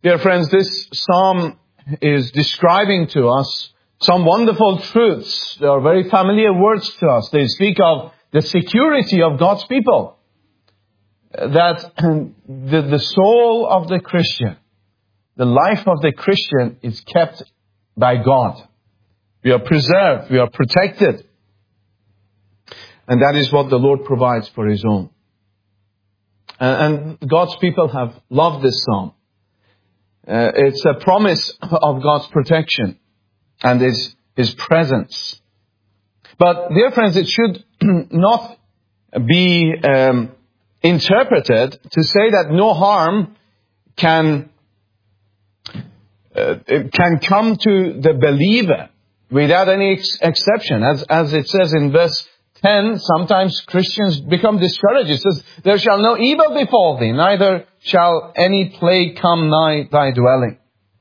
Dear friends, this psalm is describing to us some wonderful truths. They are very familiar words to us. They speak of the security of God's people. That the soul of the Christian, the life of the Christian is kept by God. We are preserved, we are protected. And that is what the Lord provides for His own. And God's people have loved this psalm. It's a promise of God's protection and His presence. But, dear friends, it should not be interpreted to say that no harm can come to the believer without any exception. As it says in verse 10, sometimes Christians become discouraged. It says, there shall no evil befall thee, neither shall any plague come nigh thy dwelling.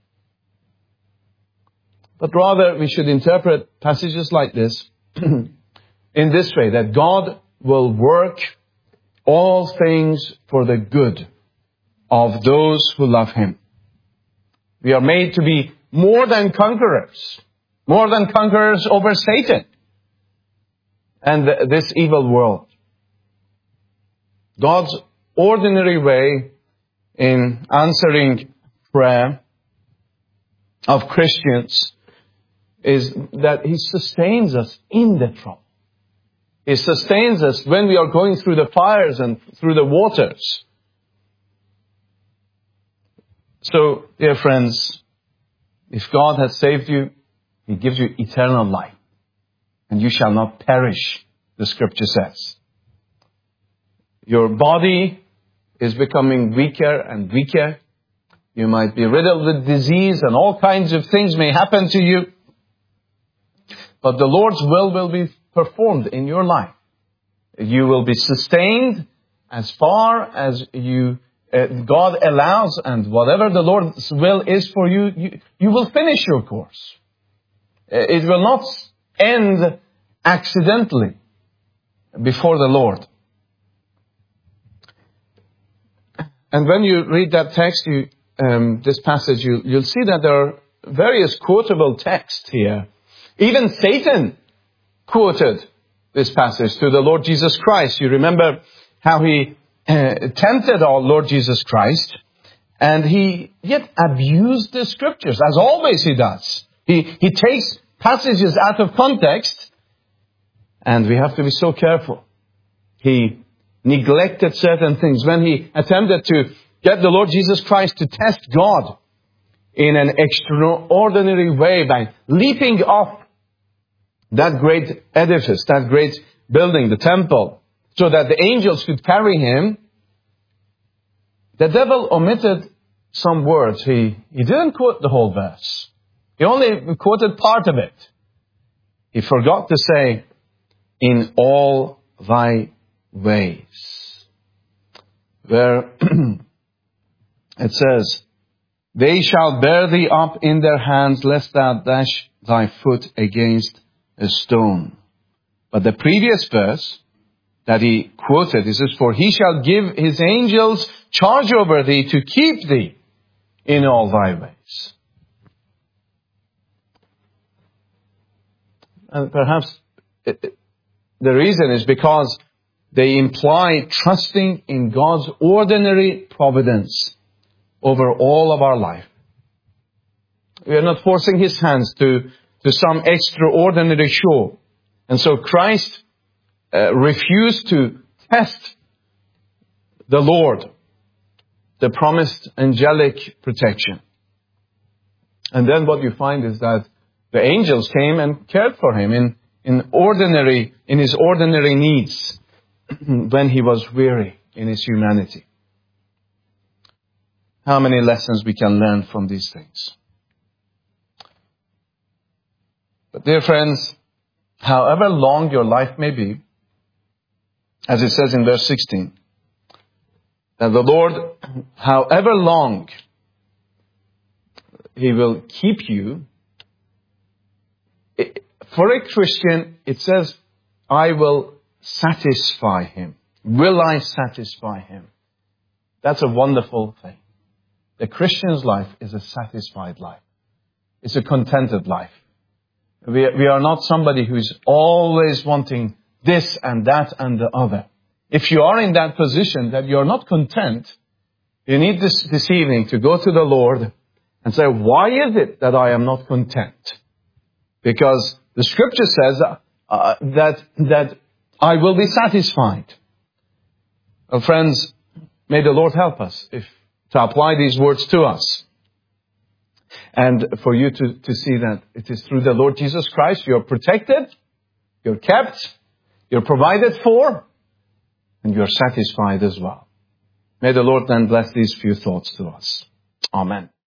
But rather, we should interpret passages like this in this way, that God will work all things for the good of those who love Him. We are made to be more than conquerors over Satan and this evil world. God's ordinary way in answering prayer of Christians is that He sustains us in the trouble. He sustains us when we are going through the fires and through the waters. So, dear friends, if God has saved you, He gives you eternal life. And you shall not perish, the Scripture says. Your body is becoming weaker and weaker. You might be riddled with disease and all kinds of things may happen to you. But the Lord's will be performed in your life. You will be sustained as far as God allows, and whatever the Lord's will is for you, you will finish your course. It will not end accidentally before the Lord. And when you read that text, this passage, you'll see that there are various quotable texts here. Even Satan quoted this passage to the Lord Jesus Christ. You remember how he tempted our Lord Jesus Christ, and he yet abused the Scriptures, as always he does. He takes passages out of context, and we have to be so careful. He neglected certain things. When he attempted to get the Lord Jesus Christ to test God in an extraordinary way by leaping off that great edifice, that great building, the temple, so that the angels could carry him, the devil omitted some words. He didn't quote the whole verse. He only quoted part of it. He forgot to say, in all thy ways. Where it says, they shall bear thee up in their hands, lest thou dash thy foot against a stone. But the previous verse that he quoted, it says, for he shall give his angels charge over thee to keep thee in all thy ways. And perhaps the reason is because they imply trusting in God's ordinary providence over all of our life. We are not forcing His hands to some extraordinary show. And so Christ refused to test the Lord, the promised angelic protection. And then what you find is that the angels came and cared for him in his ordinary needs when he was weary in his humanity. How many lessons we can learn from these things. But dear friends, however long your life may be, as it says in verse 16, that the Lord, however long He will keep you, for a Christian, it says, I will satisfy him. Will I satisfy him? That's a wonderful thing. The Christian's life is a satisfied life. It's a contented life. We are not somebody who's always wanting this and that and the other. If you are in that position that you're not content, you need this evening to go to the Lord and say, why is it that I am not content? Because the scripture says that I will be satisfied. Well, friends, may the Lord help us to apply these words to us. And for you to see that it is through the Lord Jesus Christ you're protected, you're kept, you're provided for, and you're satisfied as well. May the Lord then bless these few thoughts to us. Amen.